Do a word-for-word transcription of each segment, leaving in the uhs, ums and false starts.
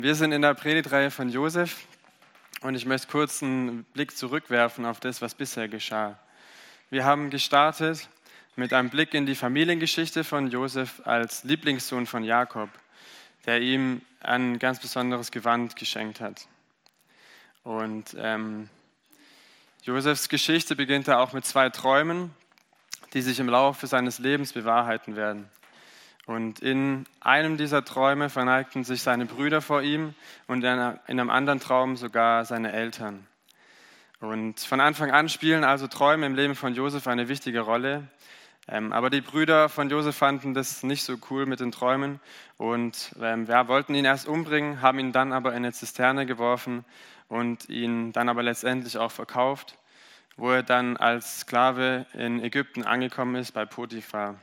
Wir sind in der Predigtreihe von Josef und ich möchte kurz einen Blick zurückwerfen auf das, was bisher geschah. Wir haben gestartet mit einem Blick in die Familiengeschichte von Josef als Lieblingssohn von Jakob, der ihm ein ganz besonderes Gewand geschenkt hat. Und ähm, Josefs Geschichte beginnt da auch mit zwei Träumen, die sich im Laufe seines Lebens bewahrheiten werden. Und in einem dieser Träume verneigten sich seine Brüder vor ihm und in einem anderen Traum sogar seine Eltern. Und von Anfang an spielen also Träume im Leben von Josef eine wichtige Rolle. Ähm, aber die Brüder von Josef fanden das nicht so cool mit den Träumen und ähm, ja, wollten ihn erst umbringen, haben ihn dann aber in eine Zisterne geworfen und ihn dann aber letztendlich auch verkauft, wo er dann als Sklave in Ägypten angekommen ist bei Potiphar.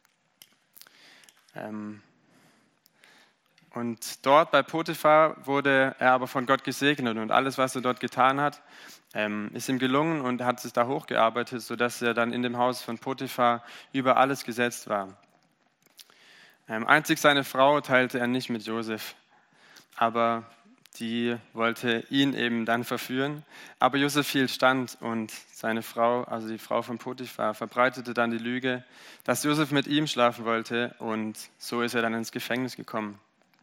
Und dort bei Potiphar wurde er aber von Gott gesegnet und alles, was er dort getan hat, ist ihm gelungen und hat sich da hochgearbeitet, sodass er dann in dem Haus von Potiphar über alles gesetzt war. Einzig seine Frau teilte er nicht mit Josef, aber die wollte ihn eben dann verführen. Aber Josef hielt stand und seine Frau, also die Frau von Potiphar, verbreitete dann die Lüge, dass Josef mit ihm schlafen wollte und so ist er dann ins Gefängnis gekommen.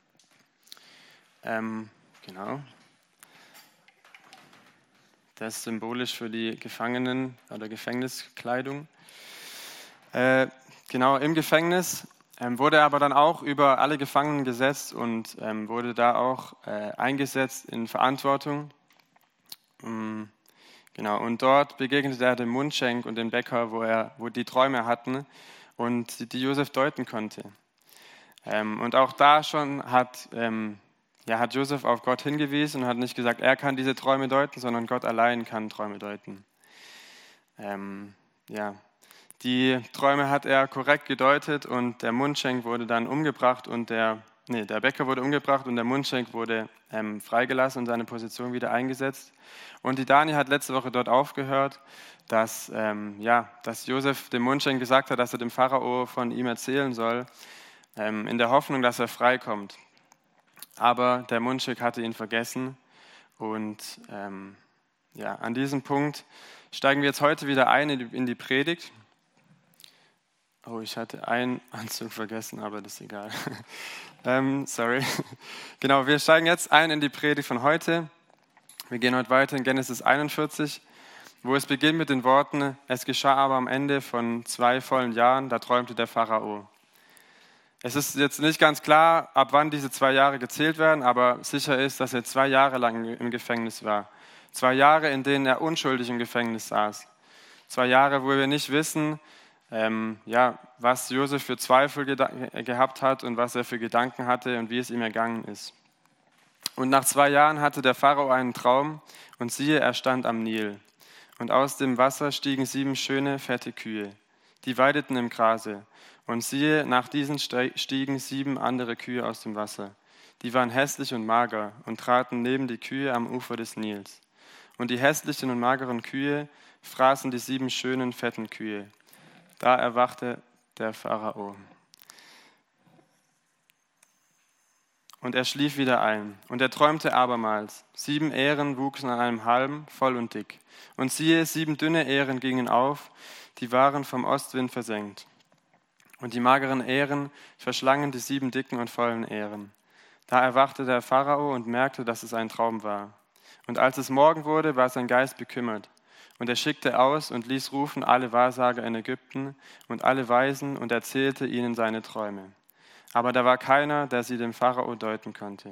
Ähm, genau. Das ist symbolisch für die Gefangenen- oder Gefängniskleidung. Äh, genau, im Gefängnis Ähm, wurde er aber dann auch über alle Gefangenen gesetzt und ähm, wurde da auch äh, eingesetzt in Verantwortung. Ähm, genau, und dort begegnete er dem Mundschenk und dem Bäcker, wo, er, wo die Träume hatten und die, die Josef deuten konnte. Ähm, und auch da schon hat, ähm, ja, hat Josef auf Gott hingewiesen und hat nicht gesagt, er kann diese Träume deuten, sondern Gott allein kann Träume deuten. Ähm, ja. Die Träume hat er korrekt gedeutet und der Mundschenk wurde dann umgebracht und der, nee, der Bäcker wurde umgebracht und der Mundschenk wurde ähm, freigelassen und seine Position wieder eingesetzt. Und die Dani hat letzte Woche dort aufgehört, dass, ähm, ja, dass Josef dem Mundschenk gesagt hat, dass er dem Pharao von ihm erzählen soll, ähm, in der Hoffnung, dass er freikommt. Aber der Mundschenk hatte ihn vergessen und ähm, ja, an diesem Punkt steigen wir jetzt heute wieder ein in die, in die Predigt. Oh, ich hatte einen Anzug vergessen, aber das ist egal. ähm, sorry. Genau, wir steigen jetzt ein in die Predigt von heute. Wir gehen heute weiter in Genesis einundvierzig, wo es beginnt mit den Worten: Es geschah aber am Ende von zwei vollen Jahren, da träumte der Pharao. Es ist jetzt nicht ganz klar, ab wann diese zwei Jahre gezählt werden, aber sicher ist, dass er zwei Jahre lang im Gefängnis war. Zwei Jahre, in denen er unschuldig im Gefängnis saß. Zwei Jahre, wo wir nicht wissen, Ähm, ja, was Josef für Zweifel geda- gehabt hat und was er für Gedanken hatte und wie es ihm ergangen ist. Und nach zwei Jahren hatte der Pharao einen Traum und siehe, er stand am Nil. Und aus dem Wasser stiegen sieben schöne, fette Kühe, die weideten im Grase. Und siehe, nach diesen stiegen sieben andere Kühe aus dem Wasser. Die waren hässlich und mager und traten neben die Kühe am Ufer des Nils. Und die hässlichen und mageren Kühe fraßen die sieben schönen, fetten Kühe. Da erwachte der Pharao. Und er schlief wieder ein. Und er träumte abermals. Sieben Ähren wuchsen an einem Halm, voll und dick. Und siehe, sieben dünne Ähren gingen auf, die waren vom Ostwind versenkt. Und die mageren Ähren verschlangen die sieben dicken und vollen Ähren. Da erwachte der Pharao und merkte, dass es ein Traum war. Und als es Morgen wurde, war sein Geist bekümmert. Und er schickte aus und ließ rufen alle Wahrsager in Ägypten und alle Weisen und erzählte ihnen seine Träume. Aber da war keiner, der sie dem Pharao deuten konnte.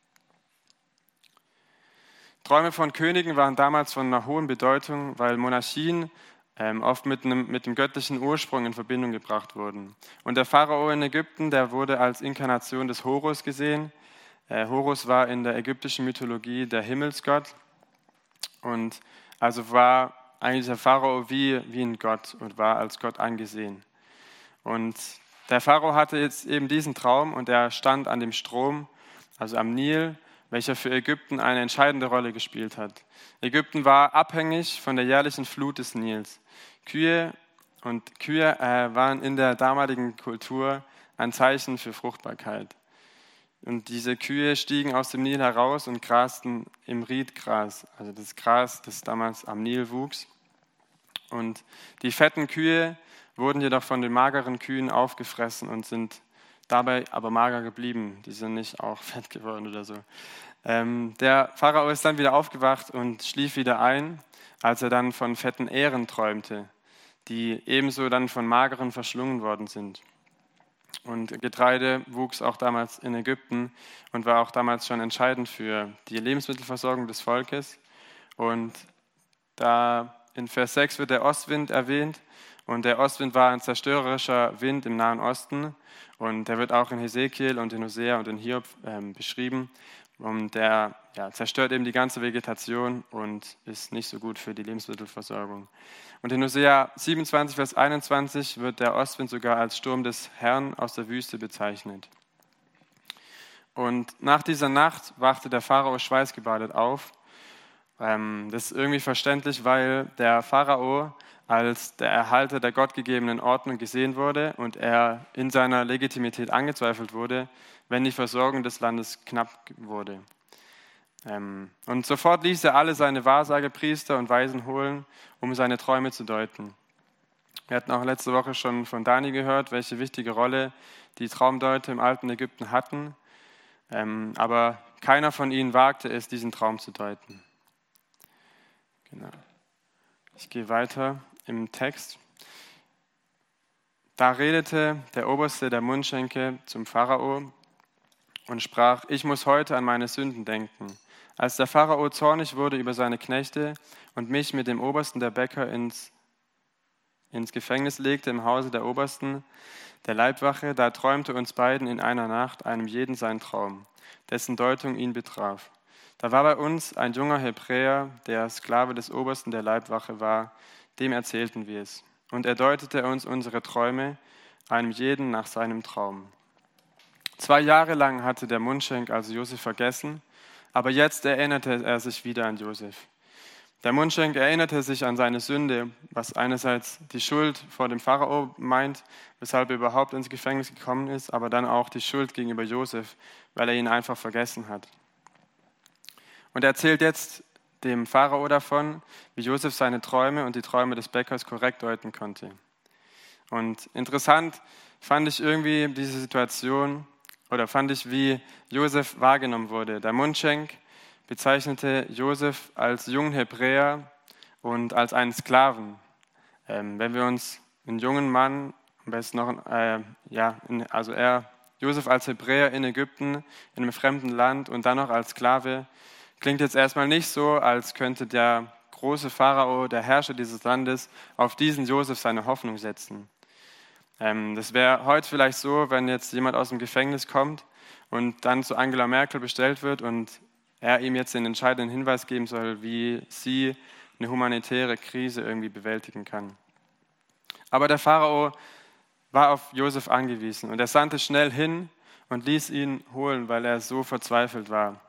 Träume von Königen waren damals von einer hohen Bedeutung, weil Monarchien ähm, oft mit, einem, mit dem göttlichen Ursprung in Verbindung gebracht wurden. Und der Pharao in Ägypten, der wurde als Inkarnation des Horus gesehen. Äh, Horus war in der ägyptischen Mythologie der Himmelsgott und also war eigentlich der Pharao wie, wie ein Gott und war als Gott angesehen. Und der Pharao hatte jetzt eben diesen Traum und er stand an dem Strom, also am Nil, welcher für Ägypten eine entscheidende Rolle gespielt hat. Ägypten war abhängig von der jährlichen Flut des Nils. Kühe und Kühe äh, waren in der damaligen Kultur ein Zeichen für Fruchtbarkeit. Und diese Kühe stiegen aus dem Nil heraus und grasten im Riedgras, also das Gras, das damals am Nil wuchs. Und die fetten Kühe wurden jedoch von den mageren Kühen aufgefressen und sind dabei aber mager geblieben. Die sind nicht auch fett geworden oder so. Ähm, der Pharao ist dann wieder aufgewacht und schlief wieder ein, als er dann von fetten Ähren träumte, die ebenso dann von mageren verschlungen worden sind. Und Getreide wuchs auch damals in Ägypten und war auch damals schon entscheidend für die Lebensmittelversorgung des Volkes. Und da in Vers sechs wird der Ostwind erwähnt. Und der Ostwind war ein zerstörerischer Wind im Nahen Osten. Und der wird auch in Hesekiel und in Hosea und in Hiob ähm, beschrieben. Und der ja, zerstört eben die ganze Vegetation und ist nicht so gut für die Lebensmittelversorgung. Und in Hosea siebenundzwanzig, Vers einundzwanzig wird der Ostwind sogar als Sturm des Herrn aus der Wüste bezeichnet. Und nach dieser Nacht wachte der Pharao schweißgebadet auf. Ähm, das ist irgendwie verständlich, weil der Pharao als der Erhalter der gottgegebenen Ordnung gesehen wurde und er in seiner Legitimität angezweifelt wurde, wenn die Versorgung des Landes knapp wurde. Und sofort ließ er alle seine Wahrsagepriester und Weisen holen, um seine Träume zu deuten. Wir hatten auch letzte Woche schon von Dani gehört, welche wichtige Rolle die Traumdeuter im alten Ägypten hatten. Aber keiner von ihnen wagte es, diesen Traum zu deuten. Genau. Ich gehe weiter im Text. Da redete der Oberste der Mundschenke zum Pharao und sprach: Ich muss heute an meine Sünden denken. Als der Pharao zornig wurde über seine Knechte und mich mit dem Obersten der Bäcker ins, ins Gefängnis legte im Hause der Obersten der Leibwache, da träumte uns beiden in einer Nacht, einem jeden sein Traum, dessen Deutung ihn betraf. Da war bei uns ein junger Hebräer, der Sklave des Obersten der Leibwache war, dem erzählten wir es. Und er deutete uns unsere Träume, einem jeden nach seinem Traum. Zwei Jahre lang hatte der Mundschenk also Josef vergessen, aber jetzt erinnerte er sich wieder an Josef. Der Mundschenk erinnerte sich an seine Sünde, was einerseits die Schuld vor dem Pharao meint, weshalb er überhaupt ins Gefängnis gekommen ist, aber dann auch die Schuld gegenüber Josef, weil er ihn einfach vergessen hat. Und er erzählt jetzt dem Pharao davon, wie Josef seine Träume und die Träume des Bäckers korrekt deuten konnte. Und interessant fand ich irgendwie diese Situation, oder fand ich, wie Josef wahrgenommen wurde. Der Mundschenk bezeichnete Josef als jungen Hebräer und als einen Sklaven. Ähm, wenn wir uns einen jungen Mann, am besten noch, äh, ja, also er, Josef als Hebräer in Ägypten, in einem fremden Land und dann noch als Sklave, klingt jetzt erstmal nicht so, als könnte der große Pharao, der Herrscher dieses Landes, auf diesen Josef seine Hoffnung setzen. Das wäre heute vielleicht so, wenn jetzt jemand aus dem Gefängnis kommt und dann zu Angela Merkel bestellt wird und er ihm jetzt den entscheidenden Hinweis geben soll, wie sie eine humanitäre Krise irgendwie bewältigen kann. Aber der Pharao war auf Josef angewiesen und er sandte schnell hin und ließ ihn holen, weil er so verzweifelt war.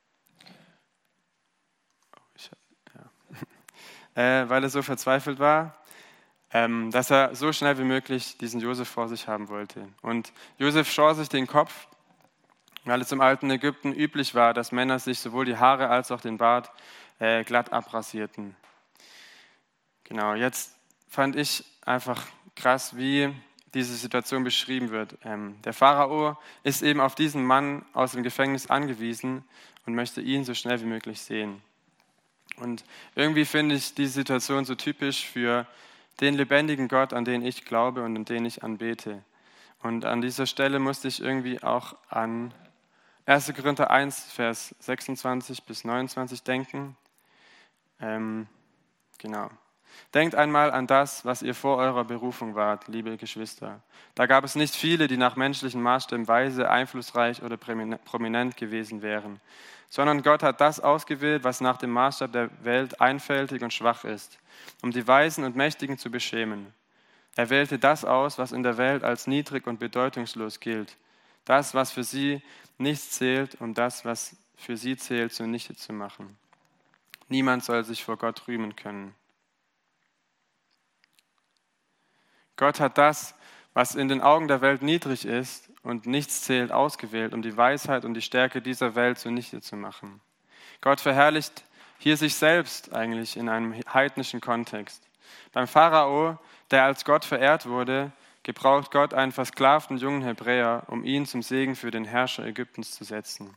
Ja. äh, weil er so verzweifelt war, dass er so schnell wie möglich diesen Josef vor sich haben wollte. Und Josef schor sich den Kopf, weil es im alten Ägypten üblich war, dass Männer sich sowohl die Haare als auch den Bart äh, glatt abrasierten. Genau, jetzt fand ich einfach krass, wie diese Situation beschrieben wird. Ähm, der Pharao ist eben auf diesen Mann aus dem Gefängnis angewiesen und möchte ihn so schnell wie möglich sehen. Und irgendwie finde ich diese Situation so typisch für den lebendigen Gott, an den ich glaube und an den ich anbete. Und an dieser Stelle musste ich irgendwie auch an erster Korinther eins, Vers sechsundzwanzig bis neunundzwanzig denken. Ähm, genau. Denkt einmal an das, was ihr vor eurer Berufung wart, liebe Geschwister. Da gab es nicht viele, die nach menschlichen Maßstäben weise, einflussreich oder prominent gewesen wären, sondern Gott hat das ausgewählt, was nach dem Maßstab der Welt einfältig und schwach ist, um die Weisen und Mächtigen zu beschämen. Er wählte das aus, was in der Welt als niedrig und bedeutungslos gilt, das, was für sie nichts zählt, um das, was für sie zählt, zunichte zu machen. Niemand soll sich vor Gott rühmen können. Gott hat das, was in den Augen der Welt niedrig ist und nichts zählt, ausgewählt, um die Weisheit und die Stärke dieser Welt zunichte zu machen. Gott verherrlicht hier sich selbst eigentlich in einem heidnischen Kontext. Beim Pharao, der als Gott verehrt wurde, gebraucht Gott einen versklavten jungen Hebräer, um ihn zum Segen für den Herrscher Ägyptens zu setzen.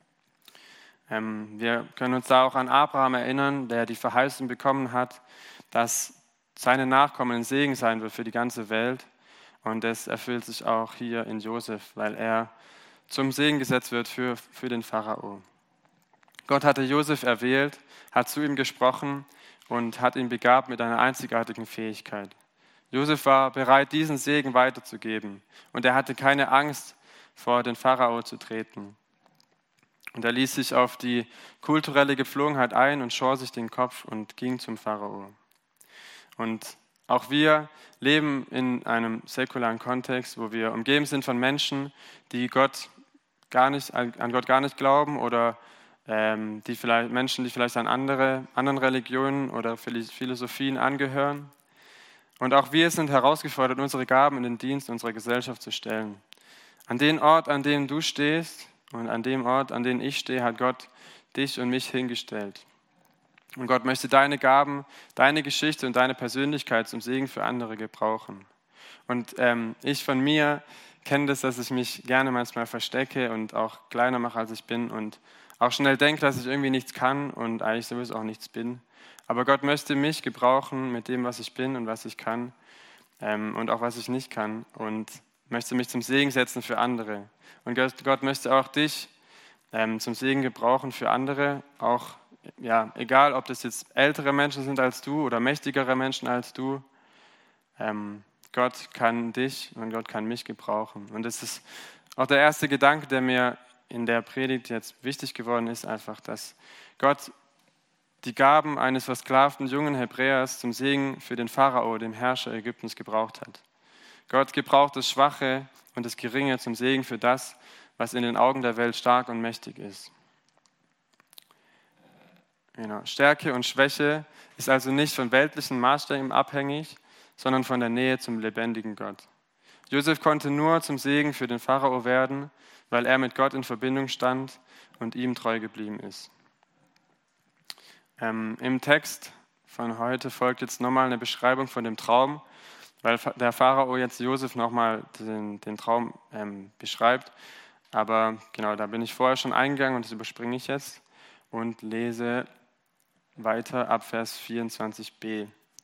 Ähm, wir können uns da auch an Abraham erinnern, der die Verheißung bekommen hat, dass seine Nachkommen ein Segen sein wird für die ganze Welt. Und das erfüllt sich auch hier in Josef, weil er zum Segen gesetzt wird für, für den Pharao. Gott hatte Josef erwählt, hat zu ihm gesprochen und hat ihn begabt mit einer einzigartigen Fähigkeit. Josef war bereit, diesen Segen weiterzugeben und er hatte keine Angst, vor den Pharao zu treten. Und er ließ sich auf die kulturelle Gepflogenheit ein und schor sich den Kopf und ging zum Pharao. Und auch wir leben in einem säkularen Kontext, wo wir umgeben sind von Menschen, die Gott gar nicht, an Gott gar nicht glauben oder ähm, die vielleicht, Menschen, die vielleicht an andere, anderen Religionen oder Philosophien angehören. Und auch wir sind herausgefordert, unsere Gaben in den Dienst unserer Gesellschaft zu stellen. An den Ort, an dem du stehst und an dem Ort, an dem ich stehe, hat Gott dich und mich hingestellt. Und Gott möchte deine Gaben, deine Geschichte und deine Persönlichkeit zum Segen für andere gebrauchen. Und ähm, ich von mir kenne das, dass ich mich gerne manchmal verstecke und auch kleiner mache, als ich bin und auch schnell denke, dass ich irgendwie nichts kann und eigentlich sowieso auch nichts bin. Aber Gott möchte mich gebrauchen mit dem, was ich bin und was ich kann ähm, und auch was ich nicht kann und möchte mich zum Segen setzen für andere. Und Gott, Gott möchte auch dich ähm, zum Segen gebrauchen für andere, auch ja, egal, ob das jetzt ältere Menschen sind als du oder mächtigere Menschen als du. Ähm, Gott kann dich und Gott kann mich gebrauchen. Und das ist auch der erste Gedanke, der mir in der Predigt jetzt wichtig geworden ist, einfach, dass Gott die Gaben eines versklavten jungen Hebräers zum Segen für den Pharao, dem Herrscher Ägyptens, gebraucht hat. Gott gebraucht das Schwache und das Geringe zum Segen für das, was in den Augen der Welt stark und mächtig ist. Genau. Stärke und Schwäche ist also nicht von weltlichen Maßstäben abhängig, sondern von der Nähe zum lebendigen Gott. Josef konnte nur zum Segen für den Pharao werden, weil er mit Gott in Verbindung stand und ihm treu geblieben ist. Ähm, Im Text von heute folgt jetzt nochmal eine Beschreibung von dem Traum, weil der Pharao jetzt Josef nochmal den, den Traum ähm, beschreibt. Aber genau, da bin ich vorher schon eingegangen und das überspringe ich jetzt und lese weiter ab Vers vierundzwanzig b.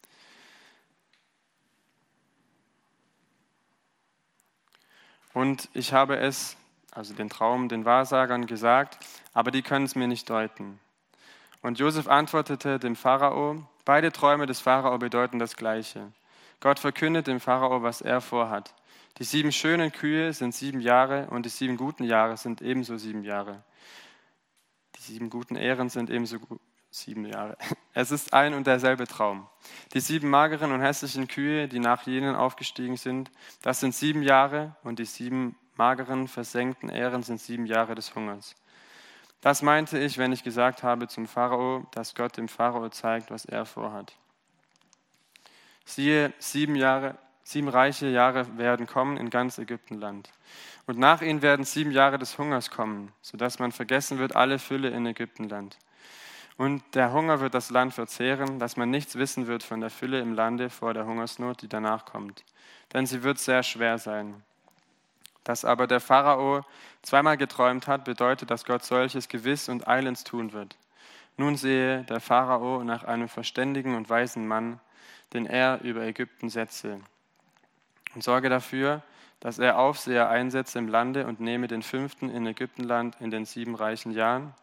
Und ich habe es, also den Traum, den Wahrsagern gesagt, aber die können es mir nicht deuten. Und Josef antwortete dem Pharao, beide Träume des Pharao bedeuten das Gleiche. Gott verkündet dem Pharao, was er vorhat. Die sieben schönen Kühe sind sieben Jahre und die sieben guten Jahre sind ebenso sieben Jahre. Die sieben guten Ähren sind ebenso sieben Jahre. Es ist ein und derselbe Traum. Die sieben mageren und hässlichen Kühe, die nach jenen aufgestiegen sind, das sind sieben Jahre und die sieben mageren, versenkten Ähren sind sieben Jahre des Hungers. Das meinte ich, wenn ich gesagt habe zum Pharao, dass Gott dem Pharao zeigt, was er vorhat. Siehe, sieben Jahre, sieben reiche Jahre werden kommen in ganz Ägyptenland. Und nach ihnen werden sieben Jahre des Hungers kommen, sodass man vergessen wird alle Fülle in Ägyptenland. Und der Hunger wird das Land verzehren, dass man nichts wissen wird von der Fülle im Lande vor der Hungersnot, die danach kommt. Denn sie wird sehr schwer sein. Dass aber der Pharao zweimal geträumt hat, bedeutet, dass Gott solches gewiss und eilends tun wird. Nun sehe der Pharao nach einem verständigen und weisen Mann, den er über Ägypten setze. Und sorge dafür, dass er Aufseher einsetze im Lande und nehme den fünften in Ägyptenland in den sieben reichen Jahren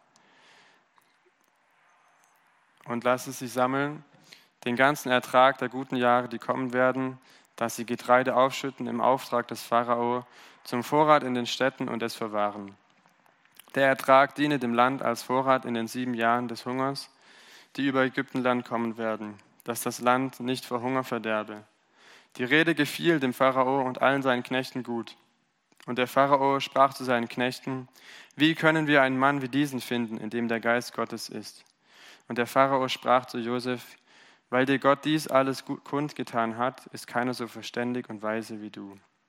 und lasse sie sammeln, den ganzen Ertrag der guten Jahre, die kommen werden, dass sie Getreide aufschütten im Auftrag des Pharao, zum Vorrat in den Städten und es verwahren. Der Ertrag diene dem Land als Vorrat in den sieben Jahren des Hungers, die über Ägyptenland kommen werden, dass das Land nicht vor Hunger verderbe. Die Rede gefiel dem Pharao und allen seinen Knechten gut. Und der Pharao sprach zu seinen Knechten, wie können wir einen Mann wie diesen finden, in dem der Geist Gottes ist? Und der Pharao sprach zu Josef, weil dir Gott dies alles kundgetan hat, ist keiner so verständig und weise wie du.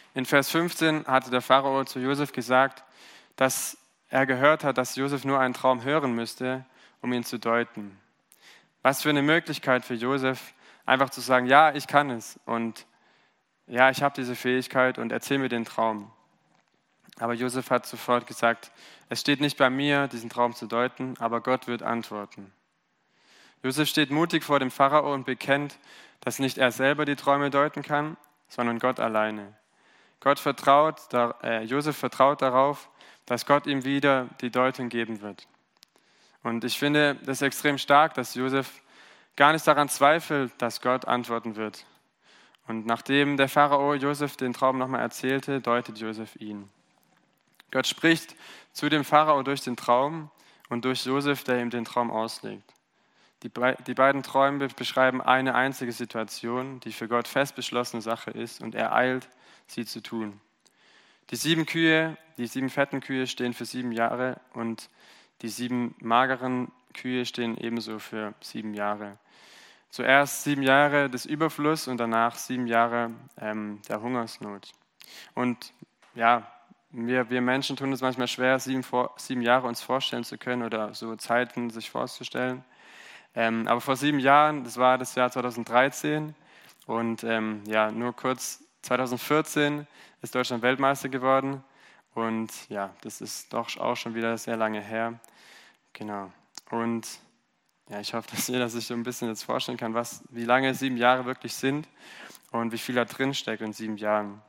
In Vers fünfzehn hatte der Pharao zu Josef gesagt, dass er gehört hat, dass Josef nur einen Traum hören müsste, um ihn zu deuten. Was für eine Möglichkeit für Josef, einfach zu sagen, ja, ich kann es und ja, ich habe diese Fähigkeit und erzähl mir den Traum. Aber Josef hat sofort gesagt, es steht nicht bei mir, diesen Traum zu deuten, aber Gott wird antworten. Josef steht mutig vor dem Pharao und bekennt, dass nicht er selber die Träume deuten kann, sondern Gott alleine. Gott vertraut, äh, Josef vertraut darauf, dass Gott ihm wieder die Deutung geben wird. Und ich finde das extrem stark, dass Josef gar nicht daran zweifelt, dass Gott antworten wird. Und nachdem der Pharao Josef den Traum nochmal erzählte, deutet Josef ihn. Gott spricht zu dem Pharao durch den Traum und durch Josef, der ihm den Traum auslegt. Die, Be- die beiden Träume beschreiben eine einzige Situation, die für Gott fest beschlossene Sache ist und er eilt, sie zu tun. Die sieben Kühe, die sieben fetten Kühe stehen für sieben Jahre und die sieben mageren Kühe stehen ebenso für sieben Jahre. Zuerst sieben Jahre des Überflusses und danach sieben Jahre ähm, der Hungersnot. Und ja, wir, wir Menschen tun es manchmal schwer, sieben, vor, sieben Jahre uns vorstellen zu können oder so Zeiten sich vorzustellen. Ähm, aber vor sieben Jahren, das war das Jahr zweitausenddreizehn und ähm, ja, nur kurz zweitausendvierzehn ist Deutschland Weltmeister geworden und ja, das ist doch auch schon wieder sehr lange her. Genau. Und ja, ich hoffe, dass jeder sich so ein bisschen jetzt vorstellen kann, was, wie lange sieben Jahre wirklich sind und wie viel da drin steckt in sieben Jahren.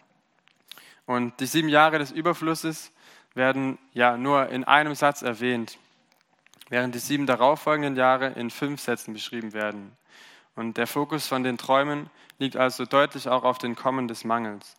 Und die sieben Jahre des Überflusses werden ja nur in einem Satz erwähnt, während die sieben darauffolgenden Jahre in fünf Sätzen beschrieben werden. Und der Fokus von den Träumen liegt also deutlich auch auf den Kommen des Mangels.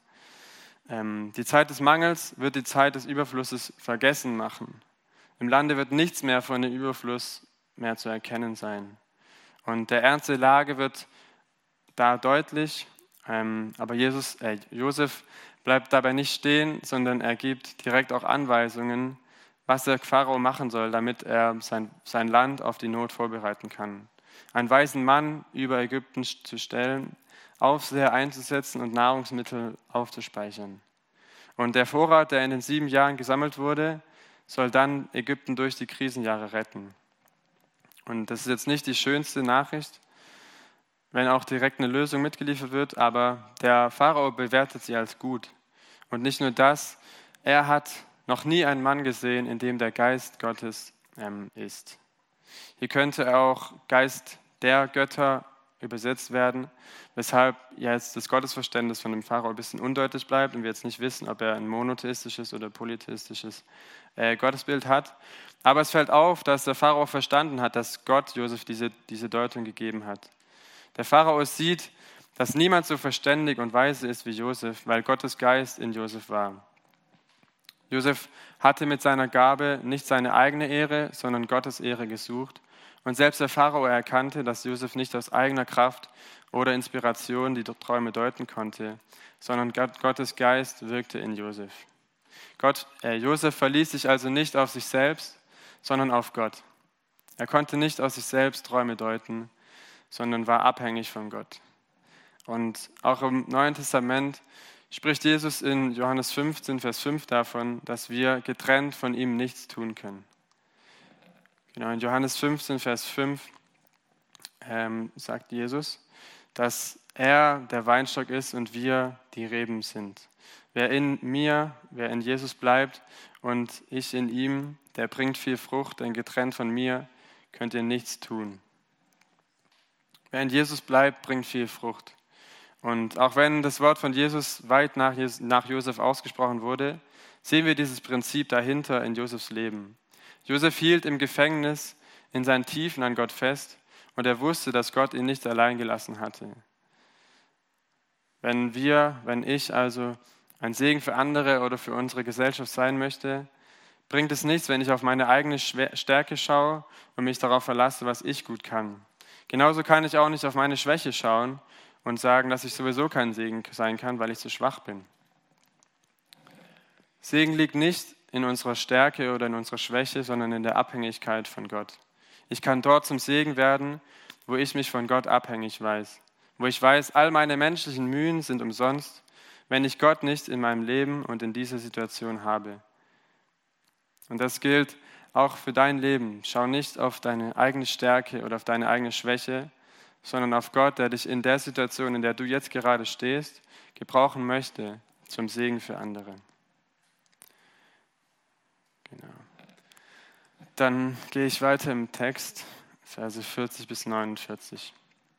Ähm, die Zeit des Mangels wird die Zeit des Überflusses vergessen machen. Im Lande wird nichts mehr von dem Überfluss mehr zu erkennen sein. Und der Ernst der Lage wird da deutlich, ähm, aber Jesus, äh, Josef bleibt dabei nicht stehen, sondern er gibt direkt auch Anweisungen, was der Pharao machen soll, damit er sein, sein Land auf die Not vorbereiten kann. Einen weisen Mann über Ägypten zu stellen, Aufseher einzusetzen und Nahrungsmittel aufzuspeichern. Und der Vorrat, der in den sieben Jahren gesammelt wurde, soll dann Ägypten durch die Krisenjahre retten. Und das ist jetzt nicht die schönste Nachricht, wenn auch direkt eine Lösung mitgeliefert wird, aber der Pharao bewertet sie als gut. Und nicht nur das, er hat noch nie einen Mann gesehen, in dem der Geist Gottes ähm, ist. Hier könnte auch Geist der Götter übersetzt werden, weshalb jetzt das Gottesverständnis von dem Pharao ein bisschen undeutlich bleibt und wir jetzt nicht wissen, ob er ein monotheistisches oder polytheistisches äh, Gottesbild hat. Aber es fällt auf, dass der Pharao verstanden hat, dass Gott Josef diese, diese Deutung gegeben hat. Der Pharao sieht, dass niemand so verständig und weise ist wie Josef, weil Gottes Geist in Josef war. Josef hatte mit seiner Gabe nicht seine eigene Ehre, sondern Gottes Ehre gesucht. Und selbst der Pharao erkannte, dass Josef nicht aus eigener Kraft oder Inspiration die Träume deuten konnte, sondern Gottes Geist wirkte in Josef. Gott, äh, Josef verließ sich also nicht auf sich selbst, sondern auf Gott. Er konnte nicht aus sich selbst Träume deuten, sondern war abhängig von Gott. Und auch im Neuen Testament spricht Jesus in Johannes fünfzehn, Vers fünf davon, dass wir getrennt von ihm nichts tun können. Genau, in Johannes fünfzehn, Vers fünf ähm, sagt Jesus, dass er der Weinstock ist und wir die Reben sind. Wer in mir, wer in Jesus bleibt und ich in ihm, der bringt viel Frucht, denn getrennt von mir könnt ihr nichts tun. Wer in Jesus bleibt, bringt viel Frucht. Und auch wenn das Wort von Jesus weit nach, nach Josef ausgesprochen wurde, sehen wir dieses Prinzip dahinter in Josefs Leben. Josef hielt im Gefängnis in seinen Tiefen an Gott fest und er wusste, dass Gott ihn nicht allein gelassen hatte. Wenn wir, wenn ich also ein Segen für andere oder für unsere Gesellschaft sein möchte, bringt es nichts, wenn ich auf meine eigene Stärke schaue und mich darauf verlasse, was ich gut kann. Genauso kann ich auch nicht auf meine Schwäche schauen und sagen, dass ich sowieso kein Segen sein kann, weil ich zu schwach bin. Segen liegt nicht in unserer Stärke oder in unserer Schwäche, sondern in der Abhängigkeit von Gott. Ich kann dort zum Segen werden, wo ich mich von Gott abhängig weiß. Wo ich weiß, all meine menschlichen Mühen sind umsonst wenn ich Gott nicht in meinem Leben und in dieser Situation habe. Und das gilt auch für dein Leben. Schau nicht auf deine eigene Stärke oder auf deine eigene Schwäche, sondern auf Gott, der dich in der Situation, in der du jetzt gerade stehst, gebrauchen möchte zum Segen für andere. Genau. Dann gehe ich weiter im Text, Verse vierzig bis neunundvierzig.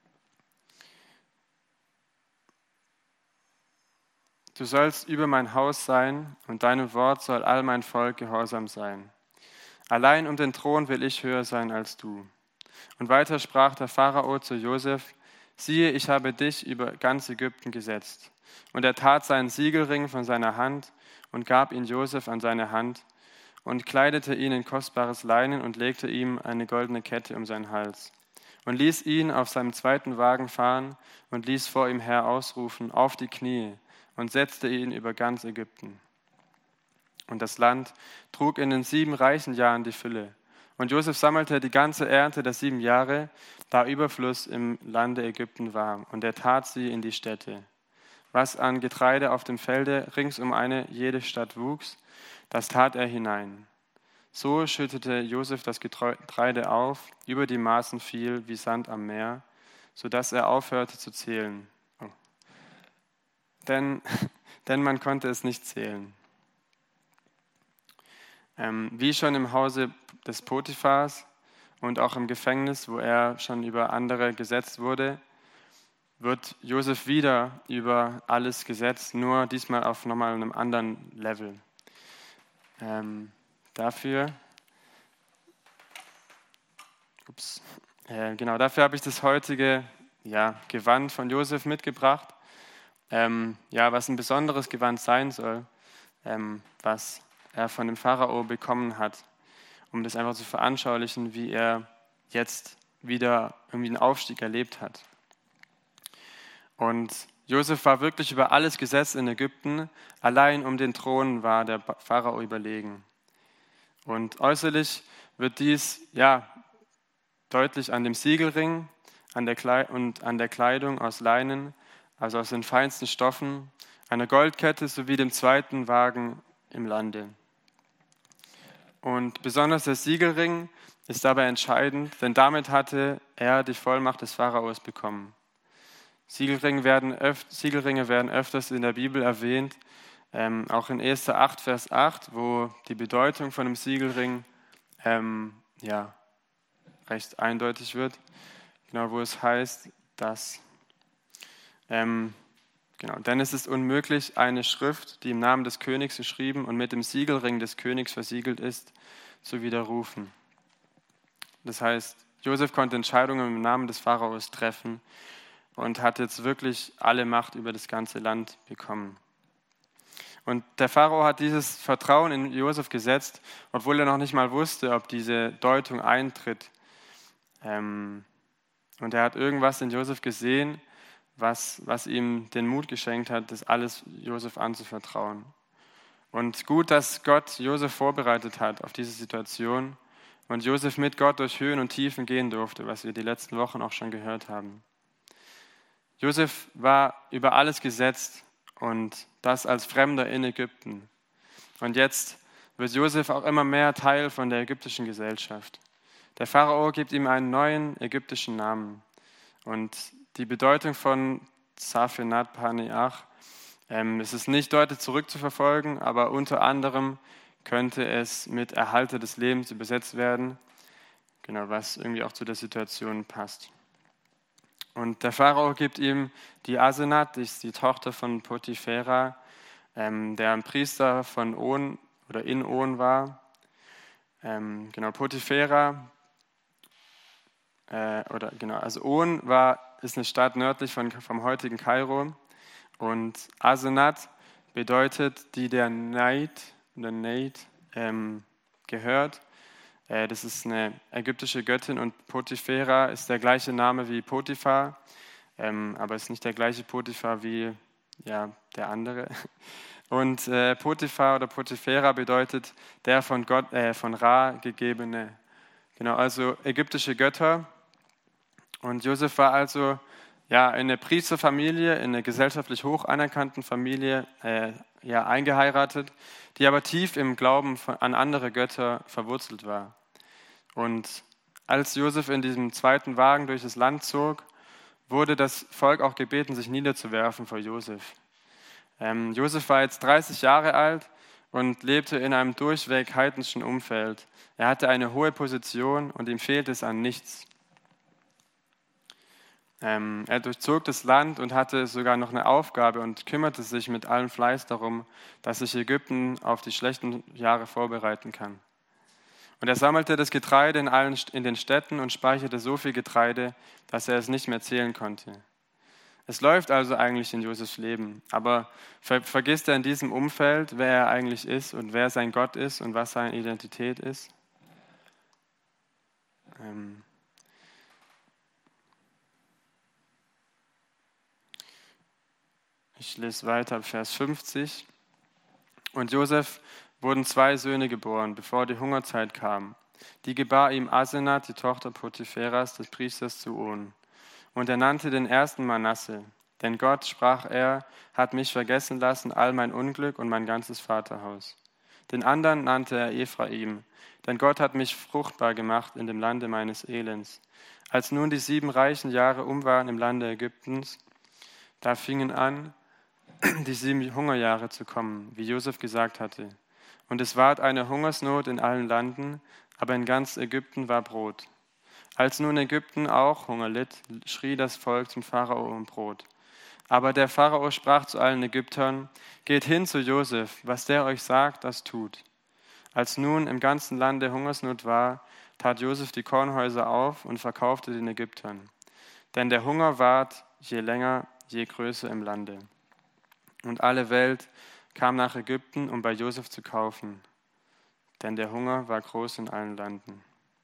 Du sollst über mein Haus sein, und deinem Wort soll all mein Volk gehorsam sein. Allein um den Thron will ich höher sein als du. Und weiter sprach der Pharao zu Josef: Siehe, ich habe dich über ganz Ägypten gesetzt. Und er tat seinen Siegelring von seiner Hand und gab ihn Josef an seine Hand und kleidete ihn in kostbares Leinen und legte ihm eine goldene Kette um seinen Hals und ließ ihn auf seinem zweiten Wagen fahren und ließ vor ihm her ausrufen: Auf die Knie, und setzte ihn über ganz Ägypten. Und das Land trug in den sieben reichen Jahren die Fülle. Und Josef sammelte die ganze Ernte der sieben Jahre, da Überfluss im Lande Ägypten war, und er tat sie in die Städte. Was an Getreide auf dem Felde rings um eine jede Stadt wuchs, das tat er hinein. So schüttete Josef das Getreide auf, über die Maßen viel wie Sand am Meer, sodass er aufhörte zu zählen. Oh. Denn, denn man konnte es nicht zählen. Ähm, wie schon im Hause des Potiphars und auch im Gefängnis, wo er schon über andere gesetzt wurde, wird Josef wieder über alles gesetzt, nur diesmal auf nochmal einem anderen Level. Ähm, dafür, ups, äh, genau, dafür habe ich das heutige ja, Gewand von Josef mitgebracht. Ähm, ja, was ein besonderes Gewand sein soll, ähm, was er von dem Pharao bekommen hat, um das einfach zu veranschaulichen, wie er jetzt wieder irgendwie einen Aufstieg erlebt hat. Und Josef war wirklich über alles gesetzt in Ägypten, allein um den Thron war der Pharao überlegen. Und äußerlich wird dies ja deutlich an dem Siegelring an der Kle- und an der Kleidung aus Leinen, also aus den feinsten Stoffen, einer Goldkette sowie dem zweiten Wagen im Lande. Und besonders der Siegelring ist dabei entscheidend, denn damit hatte er die Vollmacht des Pharaos bekommen. Siegelringe werden, öf- Siegelringe werden öfters in der Bibel erwähnt, ähm, auch in Esther acht, Vers acht, wo die Bedeutung von einem Siegelring ähm, ja, recht eindeutig wird, genau, wo es heißt, dass ähm, Genau, denn es ist unmöglich, eine Schrift, die im Namen des Königs geschrieben und mit dem Siegelring des Königs versiegelt ist, zu widerrufen. Das heißt, Josef konnte Entscheidungen im Namen des Pharaos treffen und hat jetzt wirklich alle Macht über das ganze Land bekommen. Und der Pharao hat dieses Vertrauen in Josef gesetzt, obwohl er noch nicht mal wusste, ob diese Deutung eintritt. Und er hat irgendwas in Josef gesehen, Was, was ihm den Mut geschenkt hat, das alles Josef anzuvertrauen. Und gut, dass Gott Josef vorbereitet hat auf diese Situation und Josef mit Gott durch Höhen und Tiefen gehen durfte, was wir die letzten Wochen auch schon gehört haben. Josef war über alles gesetzt und das als Fremder in Ägypten. Und jetzt wird Josef auch immer mehr Teil von der ägyptischen Gesellschaft. Der Pharao gibt ihm einen neuen ägyptischen Namen und die Bedeutung von Zaphenat Paneach, ähm, es ist nicht deutlich zurückzuverfolgen, aber unter anderem könnte es mit Erhalte des Lebens übersetzt werden, genau, was irgendwie auch zu der Situation passt. Und der Pharao gibt ihm die Asenat, die ist die Tochter von Potipherah, ähm, der ein Priester von On oder in On war. Ähm, genau, Potipherah, äh, oder genau, also On war ist eine Stadt nördlich von, vom heutigen Kairo und Asenat bedeutet, die der Neid, der Neid ähm, gehört. Äh, das ist eine ägyptische Göttin und Potipherah ist der gleiche Name wie Potiphar, ähm, aber ist nicht der gleiche Potiphar wie ja, der andere. Und äh, Potiphar oder Potipherah bedeutet der von Gott, äh, von Ra gegebene. Genau, also ägyptische Götter. Und Josef war also ja, in eine Priesterfamilie, in eine gesellschaftlich hoch anerkannten Familie äh, ja, eingeheiratet, die aber tief im Glauben von, an andere Götter verwurzelt war. Und als Josef in diesem zweiten Wagen durch das Land zog, wurde das Volk auch gebeten, sich niederzuwerfen vor Josef. Ähm, Josef war jetzt dreißig Jahre alt und lebte in einem durchweg heidnischen Umfeld. Er hatte eine hohe Position und ihm fehlte es an nichts. Ähm, er durchzog das Land und hatte sogar noch eine Aufgabe und kümmerte sich mit allem Fleiß darum, dass sich Ägypten auf die schlechten Jahre vorbereiten kann. Und er sammelte das Getreide in, allen, in den Städten und speicherte so viel Getreide, dass er es nicht mehr zählen konnte. Es läuft also eigentlich in Josefs Leben, aber ver vergisst er in diesem Umfeld, wer er eigentlich ist und wer sein Gott ist und was seine Identität ist? Ähm ich lese weiter, Vers fünfzig. Und Josef wurden zwei Söhne geboren, bevor die Hungerzeit kam. Die gebar ihm Asenat, die Tochter Potipheras, des Priesters zu On. Und er nannte den ersten Manasse. Denn Gott, sprach er, hat mich vergessen lassen, all mein Unglück und mein ganzes Vaterhaus. Den anderen nannte er Ephraim. Denn Gott hat mich fruchtbar gemacht in dem Lande meines Elends. Als nun die sieben reichen Jahre um waren im Lande Ägyptens, da fingen an, die sieben Hungerjahre zu kommen, wie Josef gesagt hatte. Und es ward eine Hungersnot in allen Landen, aber in ganz Ägypten war Brot. Als nun Ägypten auch Hunger litt, schrie das Volk zum Pharao um Brot. Aber der Pharao sprach zu allen Ägyptern, geht hin zu Josef, was der euch sagt, das tut. Als nun im ganzen Lande Hungersnot war, tat Josef die Kornhäuser auf und verkaufte den Ägyptern. Denn der Hunger ward je länger, je größer im Lande. Und alle Welt kam nach Ägypten, um bei Josef zu kaufen, denn der Hunger war groß in allen Landen.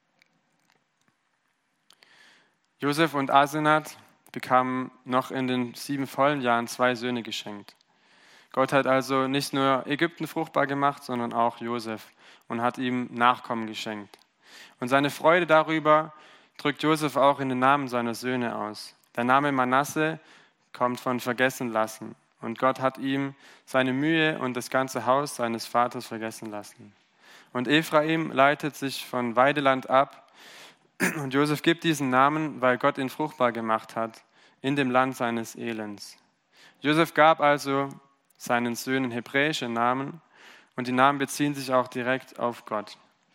Josef und Asenat bekamen noch in den sieben vollen Jahren zwei Söhne geschenkt. Gott hat also nicht nur Ägypten fruchtbar gemacht, sondern auch Josef und hat ihm Nachkommen geschenkt. Und seine Freude darüber drückt Josef auch in den Namen seiner Söhne aus. Der Name Manasse kommt von vergessen lassen. Und Gott hat ihm seine Mühe und das ganze Haus seines Vaters vergessen lassen. Und Ephraim leitet sich von Weideland ab. Und Josef gibt diesen Namen, weil Gott ihn fruchtbar gemacht hat in dem Land seines Elends. Josef gab also seinen Söhnen hebräische Namen und die Namen beziehen sich auch direkt auf Gott.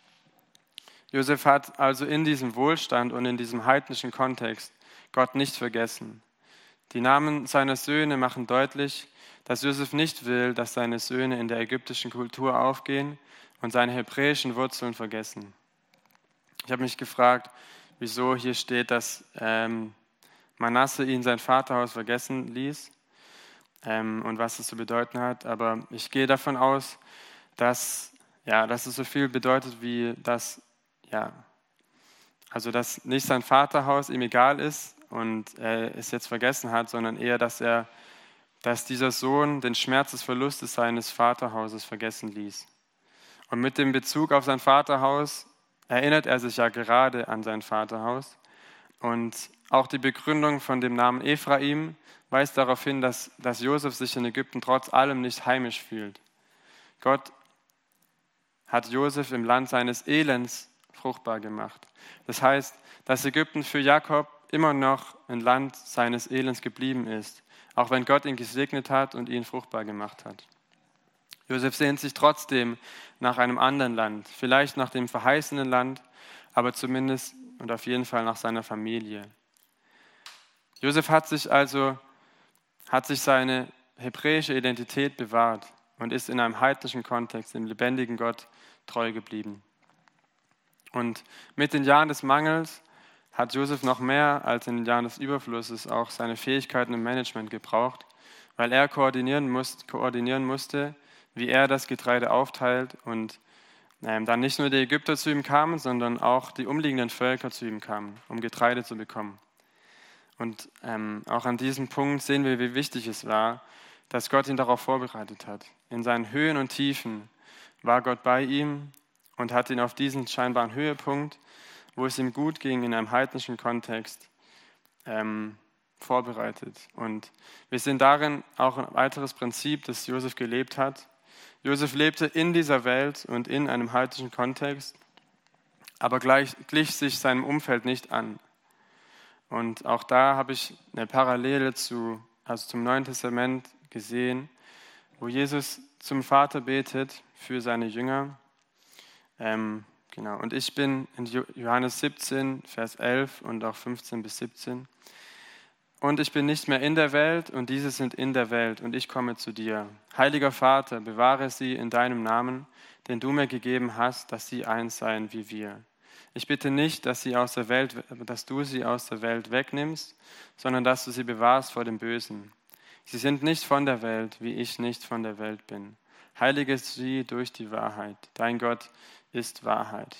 Josef hat also in diesem Wohlstand und in diesem heidnischen Kontext Gott nicht vergessen. Die Namen seiner Söhne machen deutlich, dass Josef nicht will, dass seine Söhne in der ägyptischen Kultur aufgehen und seine hebräischen Wurzeln vergessen. Ich habe mich gefragt, wieso hier steht, dass ähm, Manasse ihn sein Vaterhaus vergessen ließ ähm, und was es zu bedeuten hat. Aber ich gehe davon aus, dass, ja, dass es so viel bedeutet, wie dass, ja, also dass nicht sein Vaterhaus ihm egal ist und er es jetzt vergessen hat, sondern eher, dass er, dass dieser Sohn den Schmerz des Verlustes seines Vaterhauses vergessen ließ. Und mit dem Bezug auf sein Vaterhaus erinnert er sich ja gerade an sein Vaterhaus. Und auch die Begründung von dem Namen Ephraim weist darauf hin, dass, dass Josef sich in Ägypten trotz allem nicht heimisch fühlt. Gott hat Josef im Land seines Elends fruchtbar gemacht. Das heißt, dass Ägypten für Jakob immer noch ein Land seines Elends geblieben ist, auch wenn Gott ihn gesegnet hat und ihn fruchtbar gemacht hat. Josef sehnt sich trotzdem nach einem anderen Land, vielleicht nach dem verheißenen Land, aber zumindest und auf jeden Fall nach seiner Familie. Josef hat sich also hat sich seine hebräische Identität bewahrt und ist in einem heidnischen Kontext dem lebendigen Gott treu geblieben. Und mit den Jahren des Mangels hat Josef noch mehr als in den Jahren des Überflusses auch seine Fähigkeiten im Management gebraucht, weil er koordinieren, muss, koordinieren musste, wie er das Getreide aufteilt und ähm, dann nicht nur die Ägypter zu ihm kamen, sondern auch die umliegenden Völker zu ihm kamen, um Getreide zu bekommen. Und ähm, auch an diesem Punkt sehen wir, wie wichtig es war, dass Gott ihn darauf vorbereitet hat. In seinen Höhen und Tiefen war Gott bei ihm und hat ihn auf diesen scheinbaren Höhepunkt, wo es ihm gut ging in einem heidnischen Kontext, ähm, vorbereitet. Und wir sehen darin auch ein weiteres Prinzip, das Josef gelebt hat. Josef lebte in dieser Welt und in einem heidnischen Kontext, aber gleich, glich sich seinem Umfeld nicht an. Und auch da habe ich eine Parallele zu, also zum Neuen Testament gesehen, wo Jesus zum Vater betet für seine Jünger. Ähm, genau. Und ich bin in Johannes siebzehn, Vers elf und auch fünfzehn bis siebzehn. Und ich bin nicht mehr in der Welt und diese sind in der Welt und ich komme zu dir. Heiliger Vater, bewahre sie in deinem Namen, den du mir gegeben hast, dass sie eins seien wie wir. Ich bitte nicht, dass, sie aus der Welt, dass du sie aus der Welt wegnimmst, sondern dass du sie bewahrst vor dem Bösen. Sie sind nicht von der Welt, wie ich nicht von der Welt bin. Heilige sie durch die Wahrheit. Dein Gott ist Wahrheit.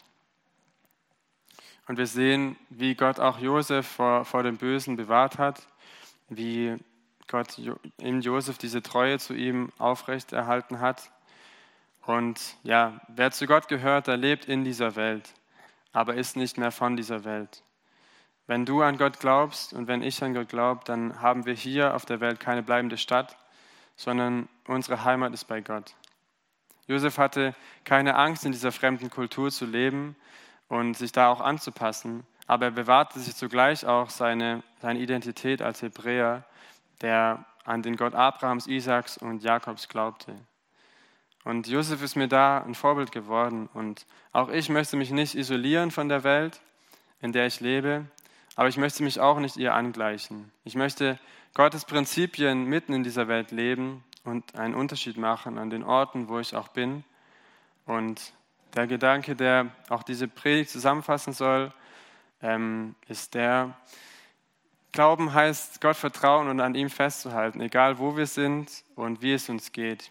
Und wir sehen, wie Gott auch Josef vor, vor dem Bösen bewahrt hat, wie Gott in Josef diese Treue zu ihm aufrechterhalten hat. Und ja, wer zu Gott gehört, der lebt in dieser Welt, aber ist nicht mehr von dieser Welt. Wenn du an Gott glaubst und wenn ich an Gott glaube, dann haben wir hier auf der Welt keine bleibende Stadt, sondern unsere Heimat ist bei Gott. Josef hatte keine Angst, in dieser fremden Kultur zu leben und sich da auch anzupassen, aber er bewahrte sich zugleich auch seine, seine Identität als Hebräer, der an den Gott Abrahams, Isaaks und Jakobs glaubte. Und Josef ist mir da ein Vorbild geworden und auch ich möchte mich nicht isolieren von der Welt, in der ich lebe, aber ich möchte mich auch nicht ihr angleichen. Ich möchte Gottes Prinzipien mitten in dieser Welt leben und einen Unterschied machen an den Orten, wo ich auch bin. Und der Gedanke, der auch diese Predigt zusammenfassen soll, ähm, ist der, Glauben heißt, Gott vertrauen und an ihm festzuhalten, egal wo wir sind und wie es uns geht.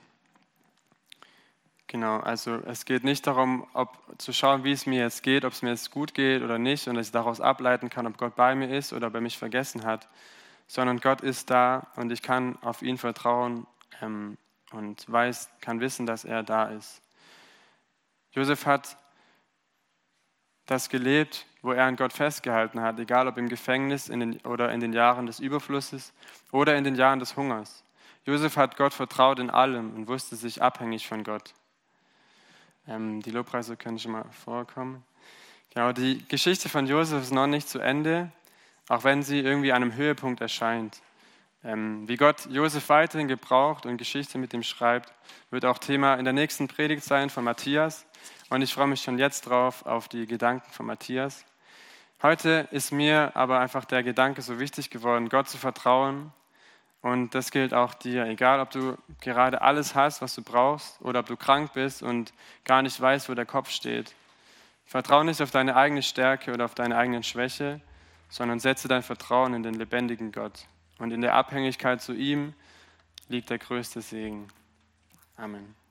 Genau, also es geht nicht darum, ob, zu schauen, wie es mir jetzt geht, ob es mir jetzt gut geht oder nicht und dass ich daraus ableiten kann, ob Gott bei mir ist oder ob er mich vergessen hat, sondern Gott ist da und ich kann auf ihn vertrauen ähm, und weiß, kann wissen, dass er da ist. Josef hat das gelebt, wo er an Gott festgehalten hat, egal ob im Gefängnis in den, oder in den Jahren des Überflusses oder in den Jahren des Hungers. Josef hat Gott vertraut in allem und wusste sich abhängig von Gott. Ähm, die Lobpreise können schon mal vorkommen. Genau, die Geschichte von Josef ist noch nicht zu Ende, auch wenn sie irgendwie an einem Höhepunkt erscheint. Ähm, wie Gott Josef weiterhin gebraucht und Geschichte mit ihm schreibt, wird auch Thema in der nächsten Predigt sein von Matthias. Und ich freue mich schon jetzt drauf auf die Gedanken von Matthias. Heute ist mir aber einfach der Gedanke so wichtig geworden, Gott zu vertrauen. Und das gilt auch dir, egal ob du gerade alles hast, was du brauchst, oder ob du krank bist und gar nicht weißt, wo der Kopf steht. Vertraue nicht auf deine eigene Stärke oder auf deine eigenen Schwäche, sondern setze dein Vertrauen in den lebendigen Gott. Und in der Abhängigkeit zu ihm liegt der größte Segen. Amen.